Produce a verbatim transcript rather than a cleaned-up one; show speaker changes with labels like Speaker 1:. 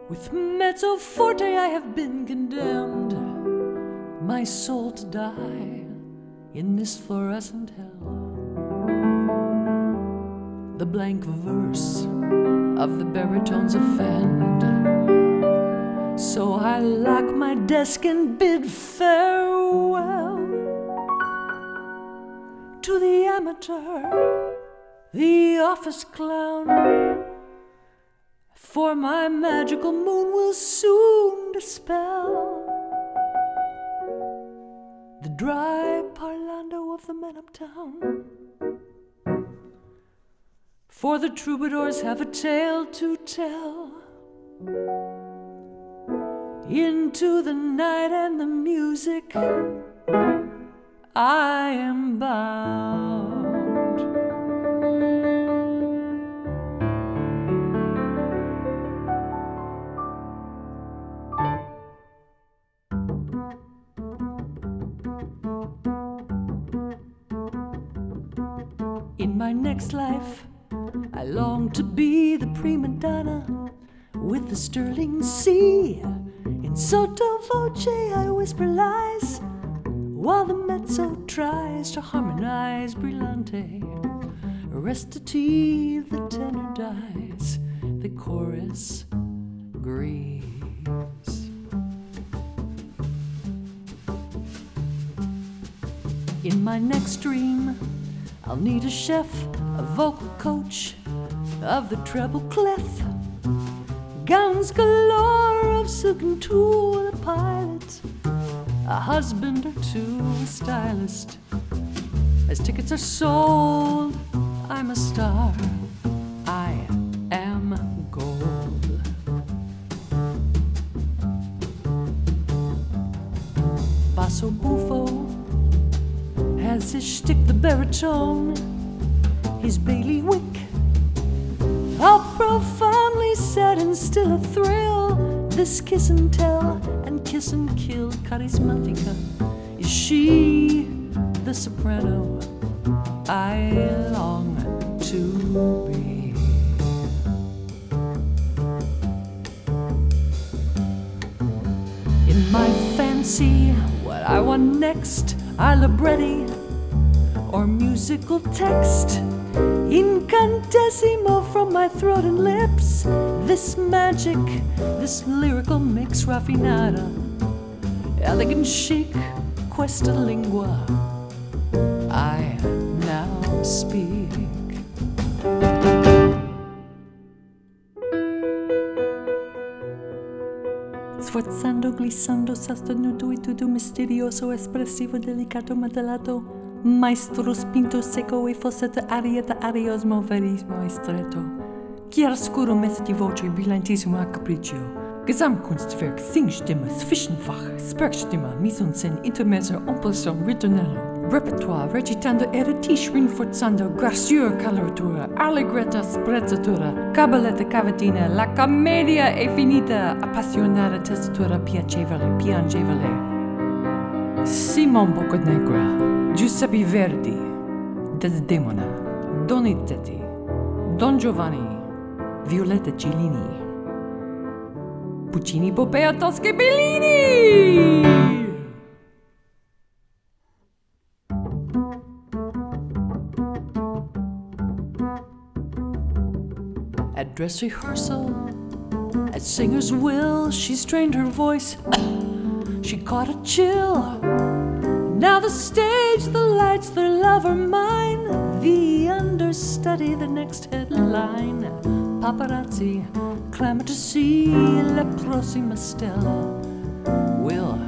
Speaker 1: With mezzo forte I have been condemned, my soul to die in this fluorescent hell. The blank verse of the baritones offend, so I lock my desk and bid farewell to the amateur, the office clown, for my magical moon will soon dispel the dry parlando of the men uptown. For the troubadours have a tale to tell. Into the night and the music I am bound. In my next life, I long to be the prima donna with the sterling C. In sotto voce I whisper lies, while the mezzo tries to harmonize brillante. Recitative, the tenor dies, the chorus grieves. In my next dream, I'll need a chef, a vocal coach of the treble clef, gowns galore of silk and tulle, a pilot, a husband or two, a stylist. As tickets are sold, I'm a star, I am gold. Basso Buffo has his shtick, the baritone, his bailiwick, all profoundly sad and still a thrill. This kiss and tell and kiss and kill charismatica, is she the soprano I long to be? In my fancy, what I want next are libretti or musical text, incantissimo from my throat and lips. This magic, this lyrical mix, raffinata, elegant chic, questa lingua I now speak. Sforzando, glissando, sostenuto e tutto misterioso, espressivo, delicato, modellato, maestro spinto, secco e falsetto, arietta, ariosmo, verismo e stretto, chiaroscuro, mezzo di voce, brillantissimo a capriccio, Gesamtkunstwerk, Singstimme, Zwischenfach, Sprechstimme, Mise en scène, Intermezzo, Impression, Ritornello, Repertoire, recitando, eretisch, rinforzando, gracieur, coloratura, allegretta, sprezzatura, cabaletta, cavatina, la commedia è finita, appassionata, testatura, piacevole, piangevole. Simon Boccanegra, Giuseppe Verdi, Desdemona, Donizetti, Don Giovanni, Violetta Cellini, Puccini, Poppea, Tosca e Bellini! At dress rehearsal, at singer's will, she strained her voice, she caught a chill. Now the stage, the lights, their love are mine, the understudy, the next headline. Paparazzi clamor to see La Prossima Stella will